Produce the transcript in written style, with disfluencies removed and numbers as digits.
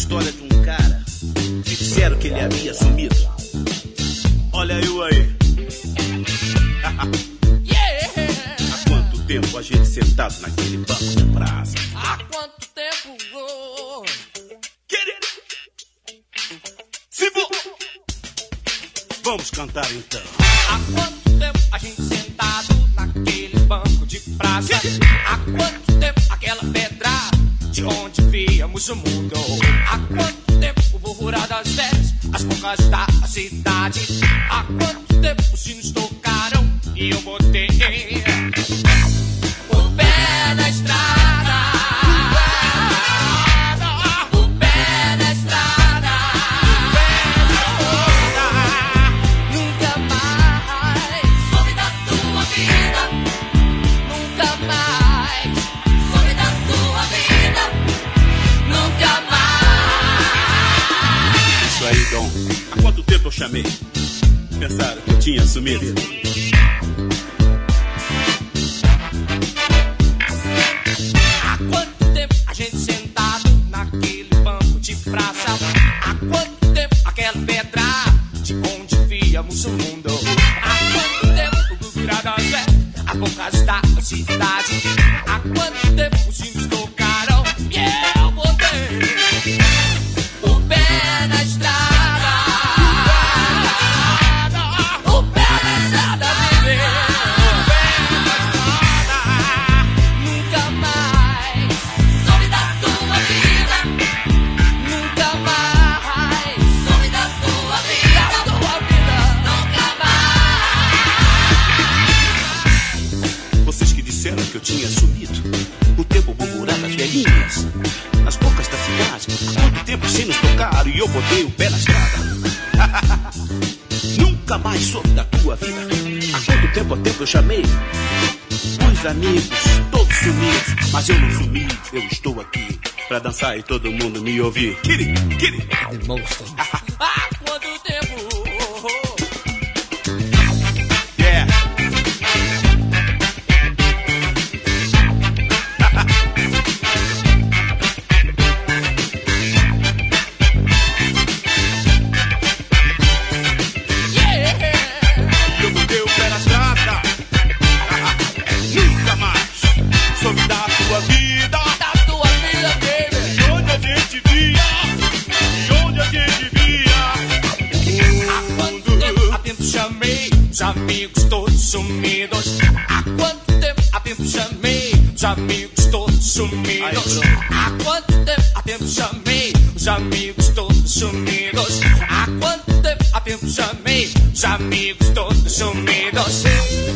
história de um cara que disseram que ele havia sumido. Olha eu aí. Há quanto tempo a gente sentado naquele banco de praça? Há quanto tempo? Se vo... Vamos cantar então. Há quanto tempo a gente sentado naquele banco de praça? Há quanto tempo aquela pedra de onde víamos o mundo? Há quanto tempo o voo rural das velhas, as bocas da cidade? Há quanto tempo os sinos tocaram e eu botei o pé na estrada? O pé na estrada. Nunca mais some da tua vida. Nunca mais some da tua vida. Nunca mais. Isso aí, Dom. Há quanto tempo eu chamei? Pensaram que eu tinha sumido. Há quanto tempo a gente sentado naquele banco de praça? Há quanto tempo aquela pedra de onde víamos o mundo? Há quanto tempo o virado às velhas, as bocas da cidade? Há quanto tempo os sinos tocaram e eu botei o pé na estrada? O pé na estrada, bebê. Nunca mais some da tua vida. Nunca mais some da tua vida. Nunca mais. Vocês que disseram que eu tinha sumido. O tempo murmurar das velhinhas nas bocas da cidade. Há quanto tempo os sinos tocaram e eu botei o pé na estrada? Nunca mais soube da tua vida. Há quanto tempo eu chamei os amigos, todos sumidos. Mas eu não sumi, eu estou aqui pra dançar e todo mundo me ouvir. Kitty, kitty. Há quanto tempo? Yeah. Eu botei o pé na estrada. Nunca mais soube da tua vida. Da tua vida, baby. De onde a gente via, de onde a gente via. Há quanto tempo chamei os amigos todos sumidos? Há quanto tempo chamei os amigos todos sumidos? Há quanto tempo chamei os amigos todos sumidos? Há quanto tempo chamei os amigos todos sumidos?